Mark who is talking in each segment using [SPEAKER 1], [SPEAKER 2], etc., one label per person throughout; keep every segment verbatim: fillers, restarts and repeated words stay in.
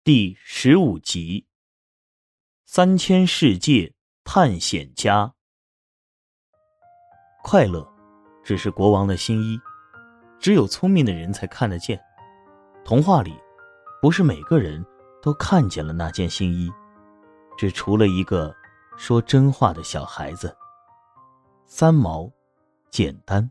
[SPEAKER 1] 第十五集，三千世界探险家。快乐只是国王的新衣，只有聪明的人才看得见。童话里，不是每个人都看见了那件新衣，只除了一个说真话的小孩子。三毛，简单。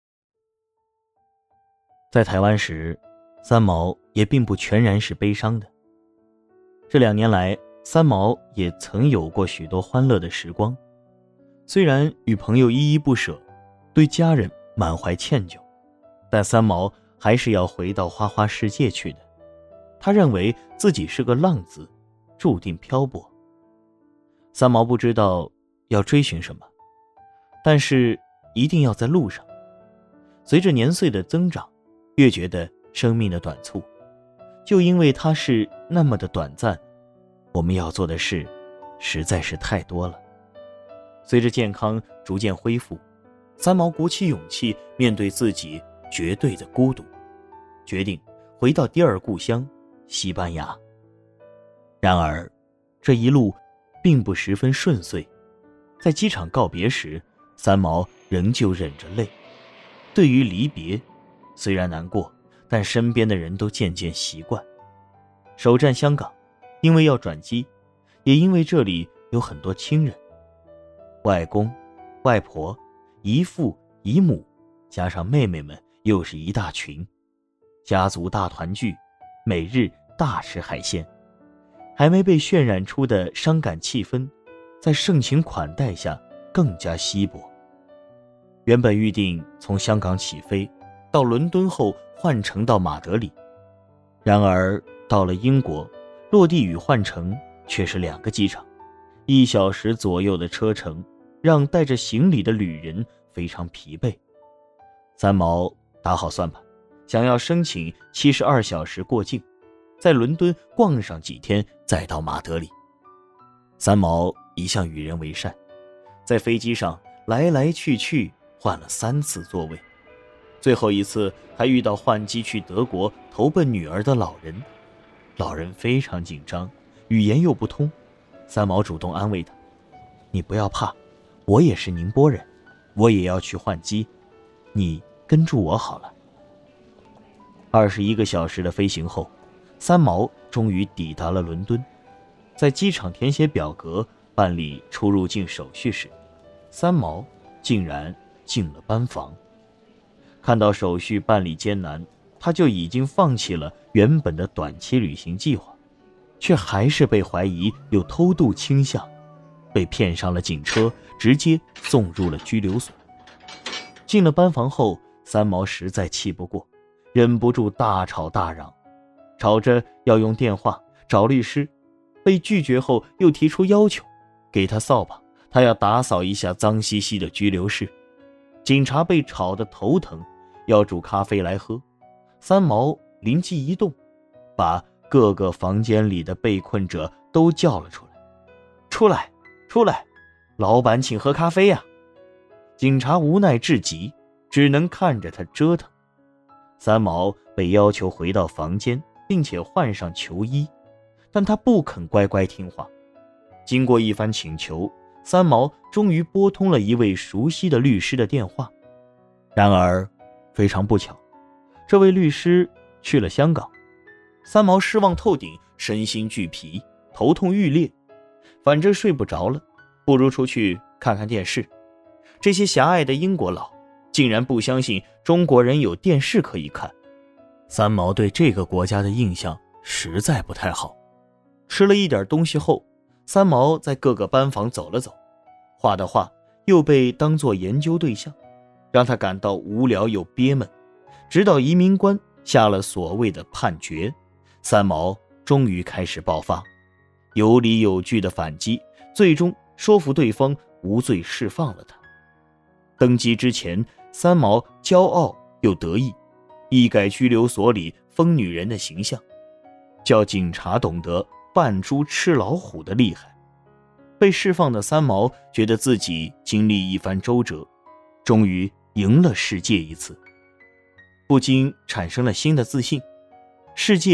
[SPEAKER 1] 在台湾时，三毛也并不全然是悲伤的。这两年来，三毛也曾有过许多欢乐的时光，虽然与朋友依依不舍，对家人满怀歉疚，但三毛还是要回到花花世界去的。他认为自己是个浪子，注定漂泊。三毛不知道要追寻什么，但是一定要在路上。随着年岁的增长，越觉得生命的短促，就因为它是那么的短暂，我们要做的事实在是太多了。随着健康逐渐恢复，三毛鼓起勇气面对自己绝对的孤独，决定回到第二故乡西班牙。然而这一路并不十分顺遂，在机场告别时，三毛仍旧忍着泪。对于离别，虽然难过，但身边的人都渐渐习惯。首站香港，因为要转机，也因为这里有很多亲人，外公、外婆、姨父、姨母，加上妹妹们又是一大群，家族大团聚，每日大吃海鲜。还没被渲染出的伤感气氛，在盛情款待下更加稀薄。原本预定从香港起飞，到伦敦后换乘到马德里，然而到了英国，落地与换乘却是两个机场，一小时左右的车程，让带着行李的旅人非常疲惫。三毛打好算盘，想要申请七十二小时过境，在伦敦逛上几天，再到马德里。三毛一向与人为善，在飞机上来来去去换了三次座位，最后一次还遇到换机去德国投奔女儿的老人。老人非常紧张，语言又不通，三毛主动安慰他：你不要怕，我也是宁波人，我也要去换机，你跟住我好了。二十一个小时的飞行后，三毛终于抵达了伦敦。在机场填写表格办理出入境手续时，三毛竟然进了班房。看到手续办理艰难，他就已经放弃了原本的短期旅行计划，却还是被怀疑有偷渡倾向，被骗上了警车，直接送入了拘留所。进了班房后，三毛实在气不过，忍不住大吵大嚷，吵着要用电话找律师，被拒绝后又提出要求，给他扫把，他要打扫一下脏兮兮的拘留室。警察被吵得头疼，要煮咖啡来喝。三毛灵机一动，把各个房间里的被困者都叫了出来。出来，出来，老板请喝咖啡呀！警察无奈至极，只能看着他折腾。三毛被要求回到房间，并且换上囚衣，但他不肯乖乖听话。经过一番请求，三毛终于拨通了一位熟悉的律师的电话。然而非常不巧，这位律师去了香港。三毛失望透顶，身心俱疲，头痛欲裂，反正睡不着了，不如出去看看电视。这些狭隘的英国佬竟然不相信中国人有电视可以看。三毛对这个国家的印象实在不太好。吃了一点东西后，三毛在各个班房走了走，画的画又被当作研究对象，让他感到无聊又憋闷。直到移民官下了所谓的判决，三毛终于开始爆发，有理有据的反击，最终说服对方无罪释放了他。登机之前，三毛骄傲又得意，一改拘留所里疯女人的形象，叫警察懂得扮猪吃老虎的厉害。被释放的三毛觉得自己经历一番周折，终于赢了世界一次，不禁产生了新的自信。世界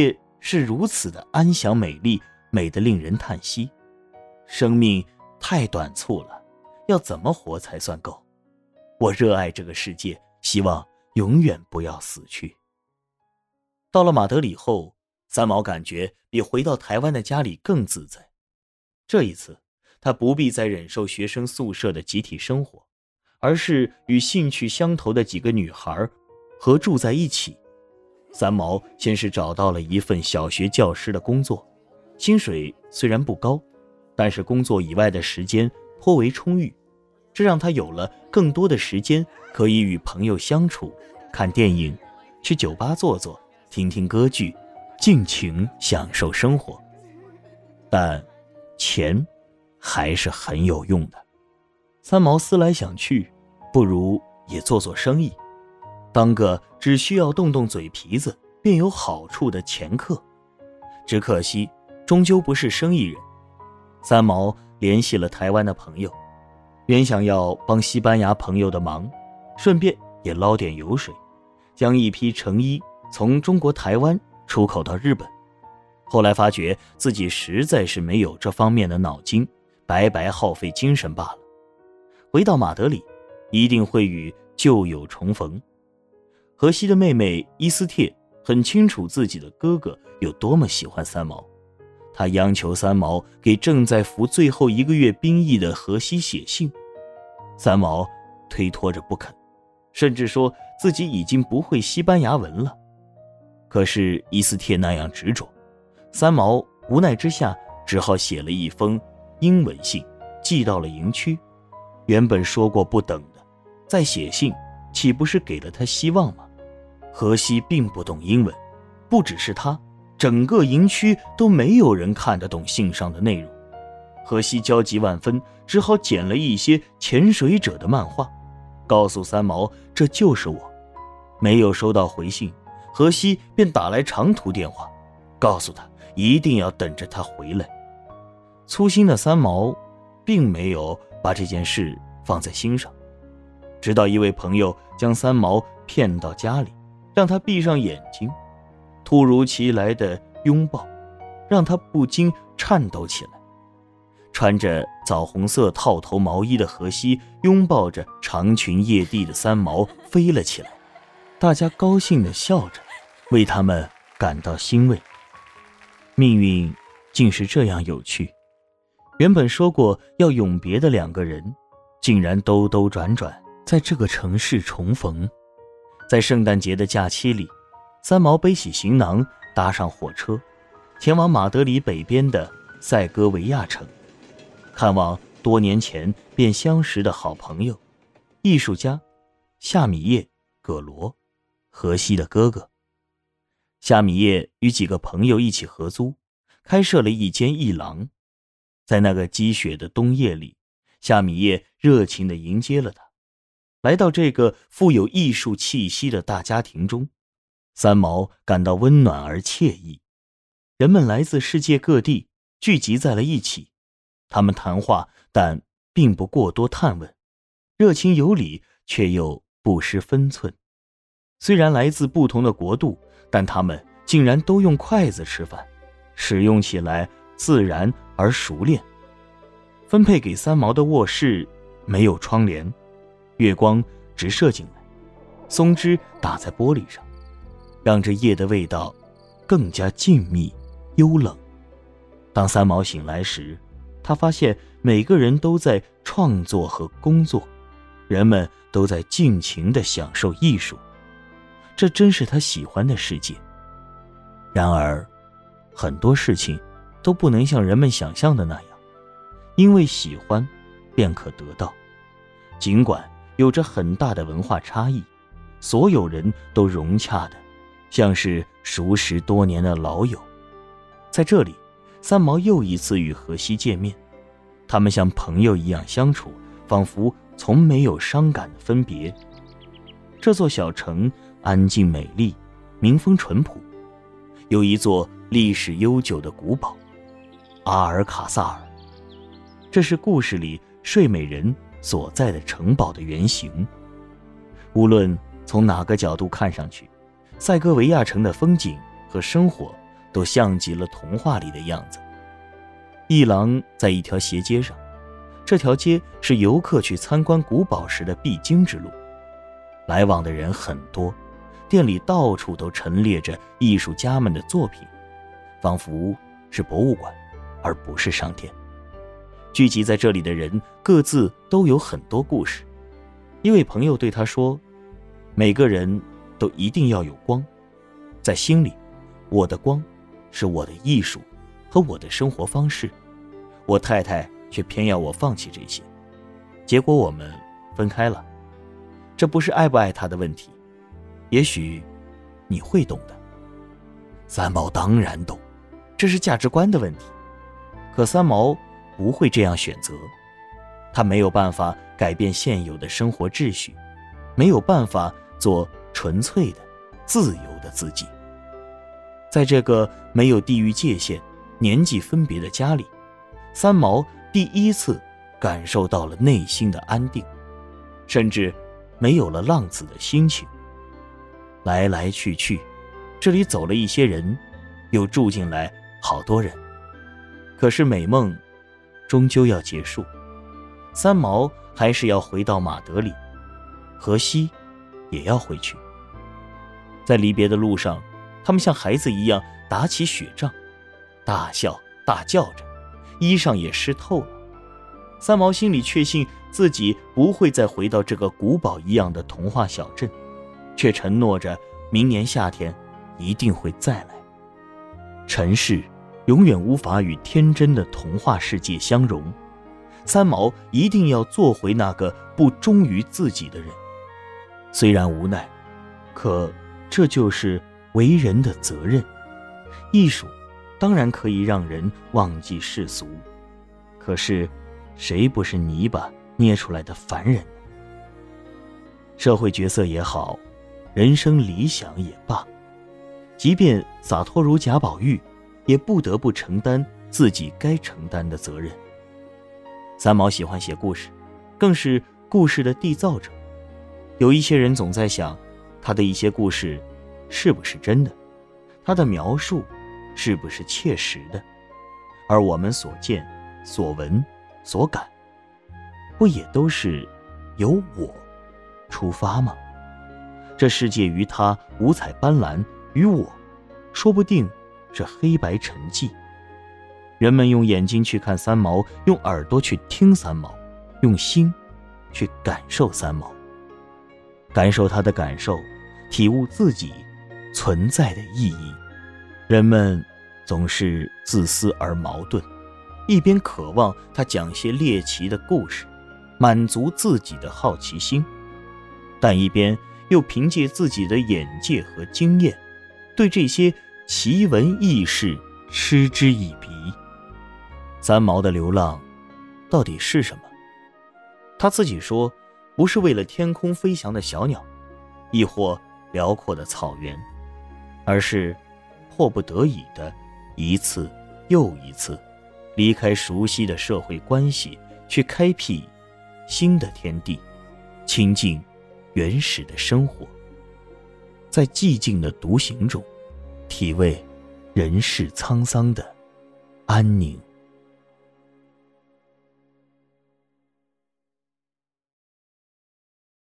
[SPEAKER 1] 是如此的安详美丽，美得令人叹息。生命太短促了，要怎么活才算够？我热爱这个世界，希望永远不要死去。到了马德里后，三毛感觉比回到台湾的家里更自在。这一次，他不必再忍受学生宿舍的集体生活，而是与兴趣相投的几个女孩合住在一起。三毛先是找到了一份小学教师的工作，薪水虽然不高，但是工作以外的时间颇为充裕，这让他有了更多的时间可以与朋友相处，看电影，去酒吧坐坐，听听歌剧，尽情享受生活。但钱还是很有用的。三毛思来想去，不如也做做生意，当个只需要动动嘴皮子便有好处的掮客。只可惜终究不是生意人。三毛联系了台湾的朋友，原想要帮西班牙朋友的忙，顺便也捞点油水，将一批成衣从中国台湾出口到日本。后来发觉自己实在是没有这方面的脑筋，白白耗费精神罢了。回到马德里，一定会与旧友重逢。荷西的妹妹伊斯帖很清楚自己的哥哥有多么喜欢三毛，她央求三毛给正在服最后一个月兵役的荷西写信。三毛推脱着不肯，甚至说自己已经不会西班牙文了。可是伊斯帖那样执着，三毛无奈之下只好写了一封英文信寄到了营区。原本说过不等的，再写信岂不是给了他希望吗？荷西并不懂英文，不只是他，整个营区都没有人看得懂信上的内容。荷西焦急万分，只好捡了一些潜水者的漫画，告诉三毛这就是我。没有收到回信，荷西便打来长途电话，告诉他一定要等着他回来。粗心的三毛并没有把这件事放在心上，直到一位朋友将三毛骗到家里，让他闭上眼睛，突如其来的拥抱让他不禁颤抖起来。穿着枣红色套头毛衣的荷西拥抱着长裙曳地的三毛飞了起来，大家高兴地笑着，为他们感到欣慰。命运竟是这样有趣，原本说过要永别的两个人，竟然兜兜转转在这个城市重逢。在圣诞节的假期里，三毛背起行囊，搭上火车，前往马德里北边的塞戈维亚城，看望多年前便相识的好朋友，艺术家夏米叶·葛罗，荷西的哥哥。夏米叶与几个朋友一起合租，开设了一间艺廊。在那个积雪的冬夜里，夏米叶热情地迎接了他。来到这个富有艺术气息的大家庭中，三毛感到温暖而惬意。人们来自世界各地，聚集在了一起。他们谈话，但并不过多探问，热情有礼，却又不失分寸。虽然来自不同的国度，但他们竟然都用筷子吃饭，使用起来自然而熟练。分配给三毛的卧室没有窗帘，月光直射进来，松枝打在玻璃上，让这夜的味道更加静谧幽冷。当三毛醒来时，他发现每个人都在创作和工作，人们都在尽情地享受艺术，这真是他喜欢的世界。然而很多事情都不能像人们想象的那样，因为喜欢便可得到。尽管有着很大的文化差异，所有人都融洽的像是熟识多年的老友。在这里，三毛又一次与荷西见面，他们像朋友一样相处，仿佛从没有伤感的分别。这座小城安静美丽，民风淳朴，有一座历史悠久的古堡阿尔卡萨尔，这是故事里睡美人所在的城堡的原型。无论从哪个角度看上去，塞戈维亚城的风景和生活都像极了童话里的样子。一郎在一条斜街上，这条街是游客去参观古堡时的必经之路，来往的人很多，店里到处都陈列着艺术家们的作品，仿佛是博物馆而不是商店。聚集在这里的人各自都有很多故事。一位朋友对他说，每个人都一定要有光，在心里，我的光是我的艺术和我的生活方式，我太太却偏要我放弃这些，结果我们分开了。这不是爱不爱他的问题，也许你会懂的。三毛当然懂，这是价值观的问题。可三毛不会这样选择，他没有办法改变现有的生活秩序，没有办法做纯粹的、自由的自己。在这个没有地域界限、年纪分别的家里，三毛第一次感受到了内心的安定，甚至没有了浪子的心情。来来去去，这里走了一些人，又住进来好多人。可是美梦终究要结束，三毛还是要回到马德里，荷西也要回去。在离别的路上，他们像孩子一样打起雪仗，大笑大叫着，衣裳也湿透了。三毛心里确信自己不会再回到这个古堡一样的童话小镇，却承诺着明年夏天一定会再来。尘世永远无法与天真的童话世界相融，三毛一定要做回那个不忠于自己的人。虽然无奈，可这就是为人的责任。艺术当然可以让人忘记世俗，可是谁不是泥巴捏出来的凡人呢？社会角色也好，人生理想也罢，即便洒脱如贾宝玉，也不得不承担自己该承担的责任。三毛喜欢写故事，更是故事的缔造者。有一些人总在想，他的一些故事是不是真的，他的描述是不是切实的，而我们所见所闻所感，不也都是由我出发吗？这世界于他五彩斑斓，于我说不定是黑白沉寂。人们用眼睛去看三毛，用耳朵去听三毛，用心去感受三毛，感受他的感受，体悟自己存在的意义。人们总是自私而矛盾，一边渴望他讲些猎奇的故事，满足自己的好奇心，但一边又凭借自己的眼界和经验，对这些奇闻异事嗤之以鼻。三毛的流浪到底是什么？他自己说，不是为了天空飞翔的小鸟，亦或辽阔的草原，而是迫不得已的一次又一次离开熟悉的社会关系，去开辟新的天地，亲近原始的生活，在寂静的独行中体味人世沧桑的安宁